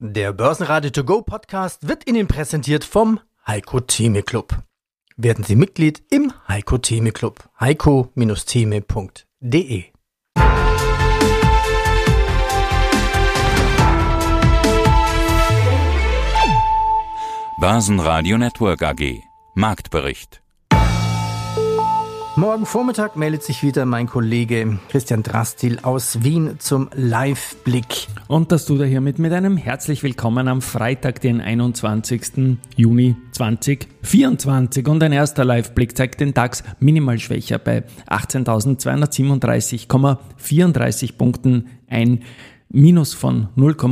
Der Börsenradio To Go Podcast wird Ihnen präsentiert vom Heiko Theme Club. Werden Sie Mitglied im Heiko Theme Club. heiko-theme.de. Börsenradio Network AG. Marktbericht. Morgen Vormittag meldet sich wieder mein Kollege Christian Drastil aus Wien zum Live-Blick. Und das tut er hiermit mit einem herzlich willkommen am Freitag, den 21. Juni 2024. Und ein erster Live-Blick zeigt den DAX minimal schwächer bei 18.237,34 Punkten, ein Minus von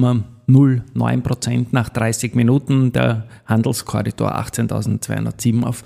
0,09% nach 30 Minuten. Der Handelskorridor 18.207 auf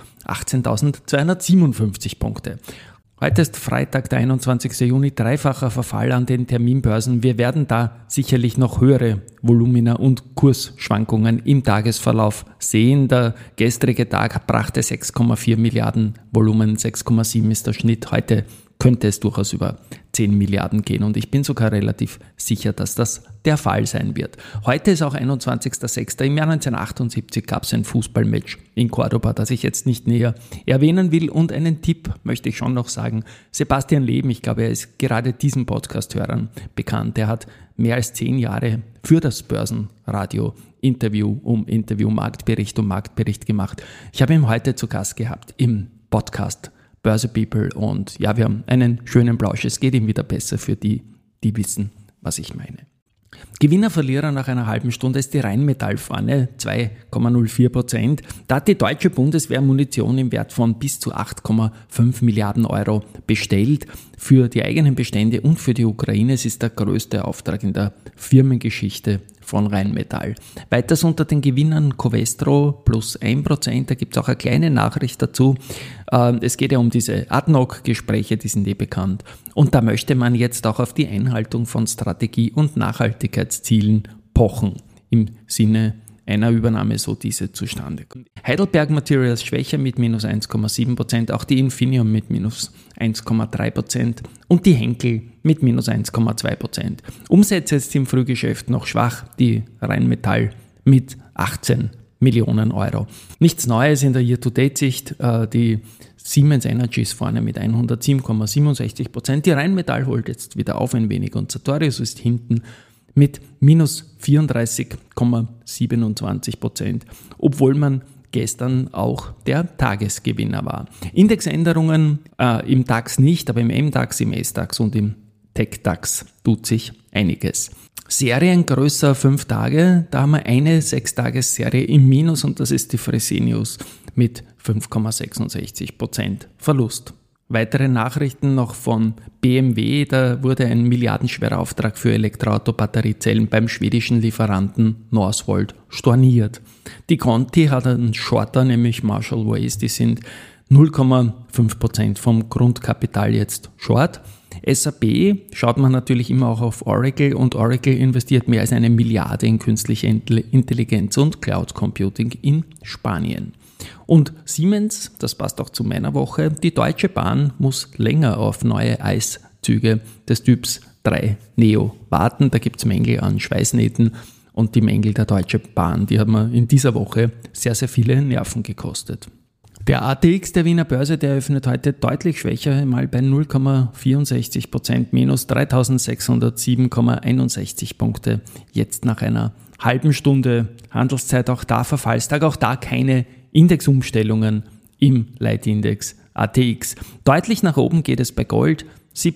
18.257 Punkte. Heute ist Freitag, der 21. Juni, dreifacher Verfall an den Terminbörsen. Wir werden da sicherlich noch höhere Volumina und Kursschwankungen im Tagesverlauf sehen. Der gestrige Tag brachte 6,4 Milliarden Volumen, 6,7 ist der Schnitt. Heute könnte es durchaus über 10 Milliarden gehen und ich bin sogar relativ sicher, dass das der Fall sein wird. Heute ist auch 21.06. Im Jahr 1978 gab es ein Fußballmatch in Cordoba, das ich jetzt nicht näher erwähnen will, und einen Tipp möchte ich schon noch sagen. Sebastian Leben, ich glaube, er ist gerade diesen Podcast-Hörern bekannt. Er hat mehr als 10 Jahre für das Börsenradio Interview um Marktbericht gemacht. Ich habe ihn heute zu Gast gehabt im Podcast Börse People und ja, wir haben einen schönen Plausch. Es geht ihm wieder besser für die wissen, was ich meine. Gewinner, Verlierer nach einer halben Stunde ist die Rheinmetall vorne, 2,04%. Da hat die deutsche Bundeswehr Munition im Wert von bis zu 8,5 Milliarden Euro bestellt für die eigenen Bestände und für die Ukraine. Es ist der größte Auftrag in der Firmengeschichte von Rheinmetall. Weiters unter den Gewinnern Covestro plus 1%, da gibt es auch eine kleine Nachricht dazu. Es geht ja um diese ADNOC-Gespräche, die sind bekannt. Und da möchte man jetzt auch auf die Einhaltung von Strategie- und Nachhaltigkeitszielen pochen, im Sinne einer Übernahme, so diese zustande kommt. Heidelberg Materials schwächer mit minus 1,7%, auch die Infineon mit minus 1,3% und die Henkel mit minus 1,2%. Umsätze jetzt im Frühgeschäft noch schwach, die Rheinmetall mit 18 Millionen Euro. Nichts Neues in der Year-to-Date-Sicht, die Siemens Energy ist vorne mit 107,67%, die Rheinmetall holt jetzt wieder auf ein wenig und Sartorius ist hinten mit minus 34,27%, obwohl man gestern auch der Tagesgewinner war. Indexänderungen im DAX nicht, aber im MDAX, im SDAX und im TechDAX tut sich einiges. Serien größer 5 Tage, da haben wir eine 6-Tages-Serie im Minus und das ist die Fresenius mit 5,66% Verlust. Weitere Nachrichten noch von BMW, da wurde ein milliardenschwerer Auftrag für Elektroauto-Batteriezellen beim schwedischen Lieferanten Northvolt storniert. Die Conti hat einen Shorter, nämlich Marshall Wace, die sind 0,5% vom Grundkapital jetzt short. SAP schaut man natürlich immer auch auf Oracle und Oracle investiert mehr als 1 Milliarde in künstliche Intelligenz und Cloud Computing in Spanien. Und Siemens, das passt auch zu meiner Woche, die Deutsche Bahn muss länger auf neue Eiszüge des Typs 3 Neo warten. Da gibt es Mängel an Schweißnähten und die Mängel der Deutschen Bahn, die haben mir in dieser Woche sehr, sehr viele Nerven gekostet. Der ATX der Wiener Börse, der eröffnet heute deutlich schwächer, mal bei 0,64% minus 3.607,61 Punkte. Jetzt nach einer halben Stunde Handelszeit, auch da Verfallstag, auch da keine Indexumstellungen im Leitindex ATX. Deutlich nach oben geht es bei Gold,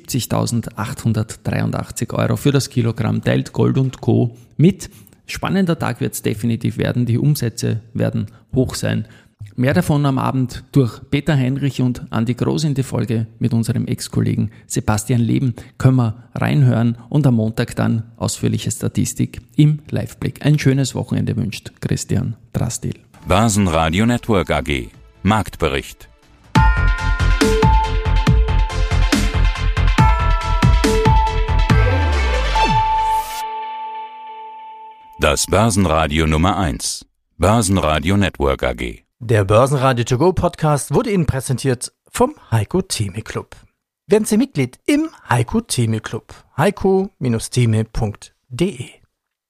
70.883 Euro für das Kilogramm, teilt Gold und Co. mit. Spannender Tag wird es definitiv werden, die Umsätze werden hoch sein. Mehr davon am Abend durch Peter Heinrich und Andi Groß in die Folge mit unserem Ex-Kollegen Sebastian Leben können wir reinhören und am Montag dann ausführliche Statistik im Liveblick. Ein schönes Wochenende wünscht Christian Drastil. Börsenradio Network AG. Marktbericht. Das Börsenradio Nummer 1. Börsenradio Network AG. Der Börsenradio To Go Podcast wurde Ihnen präsentiert vom Heiko Theme Club. Werden Sie Mitglied im Heiko Theme Club. heiko-theme.de